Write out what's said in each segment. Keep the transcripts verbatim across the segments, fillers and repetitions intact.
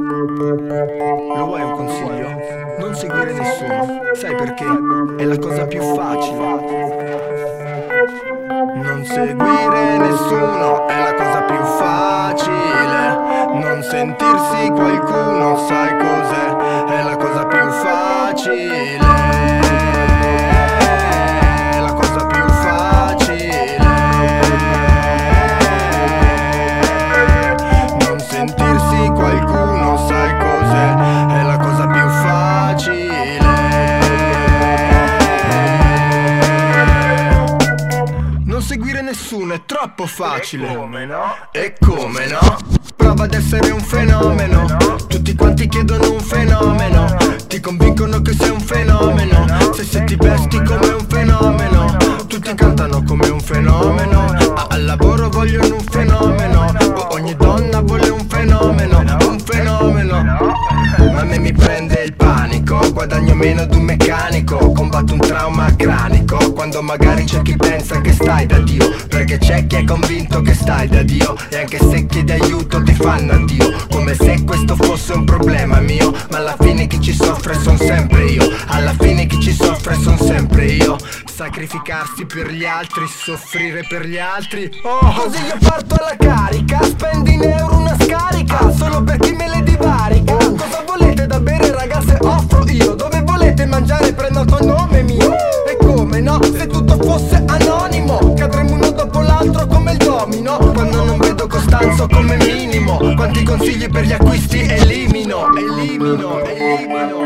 Lo vuoi un consiglio? Non seguire nessuno. Sai perché? È la cosa più facile. Non seguire nessuno è la cosa più facile. Non sentirsi qualcuno, sai cos'è? È la cosa più facile. È la cosa più facile. Non sentirsi qualcuno, sai cos'è? È la cosa più facile. Non seguire nessuno è troppo facile. E come no? E come no? Prova ad essere un fenomeno. Tutti quanti chiedono un fenomeno. Ti convincono che sei un fenomeno. Se, se ti vesti come un fenomeno. Tutti cantano come un fenomeno. Ah, al lavoro vogliono un fenomeno. Oh, ogni donna vuole un fenomeno. Un fenomeno. Ma a me mi prende il panico. Guadagno meno di un meccanico. Combatto un trauma cranico. Quando magari c'è chi pensa che stai da Dio, perché c'è chi è convinto che stai da Dio. E anche se chiedi aiuto ti fanno addio, come se questo fosse un problema mio. Ma alla fine chi ci soffre son sempre io. Alla fine chi ci soffre son sempre io. Sacrificarsi per gli altri, soffrire per gli altri. Oh, così io parto alla carica. Spendi in euro una scarica solo per chi me le divarica. Cosa volete da bere ragazze? Offro io. Dove volete mangiare? Prendo il tuo nome mio. E come no? Se tutto fosse anonimo, cadremo uno dopo l'altro come il domino. Quando non vedo Costanzo come minimo, quanti consigli per gli acquisti elimino. Elimino, elimino.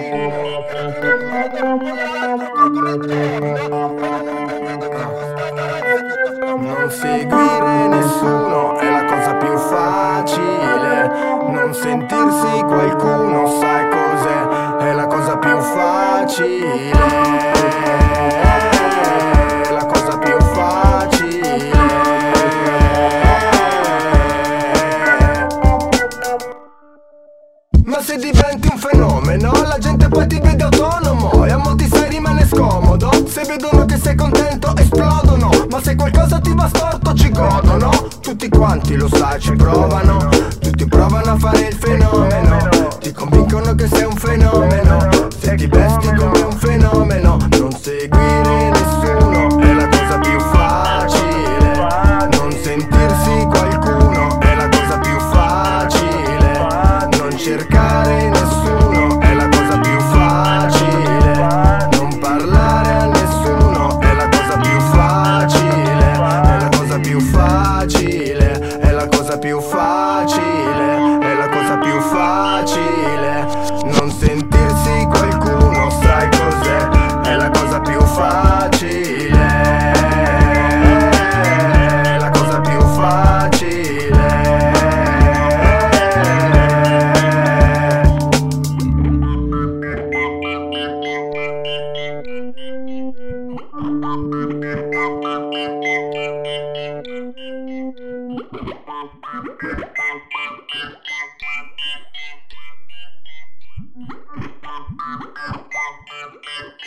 Non seguire nessuno è la cosa più facile. Non sentirsi qualcuno, sai cos'è? È la cosa più facile. È la cosa più facile. Ma se diventi un fenomeno, la gente poi ti vede autonomo. E a molti sai rimane scomodo. Se vedono che sei contento esplodono. Ma se qualcosa ti va storto ci godono. Tutti quanti lo sai ci provano. Tutti provano a fare il fenomeno. Ti convincono che sei un fenomeno. Se ti vesti come un fenomeno. Non seguire nessuno è la cosa più facile. Non sentirsi qualcuno è la cosa più facile. Non cercare nessuno è la cosa più facile. Non parlare a nessuno è la cosa più facile. È la cosa più facile. È la cosa più facile. È la cosa più facile. Non sentirsi qualcuno, sai cos'è? È la cosa più facile. È la cosa più facile. Thank you.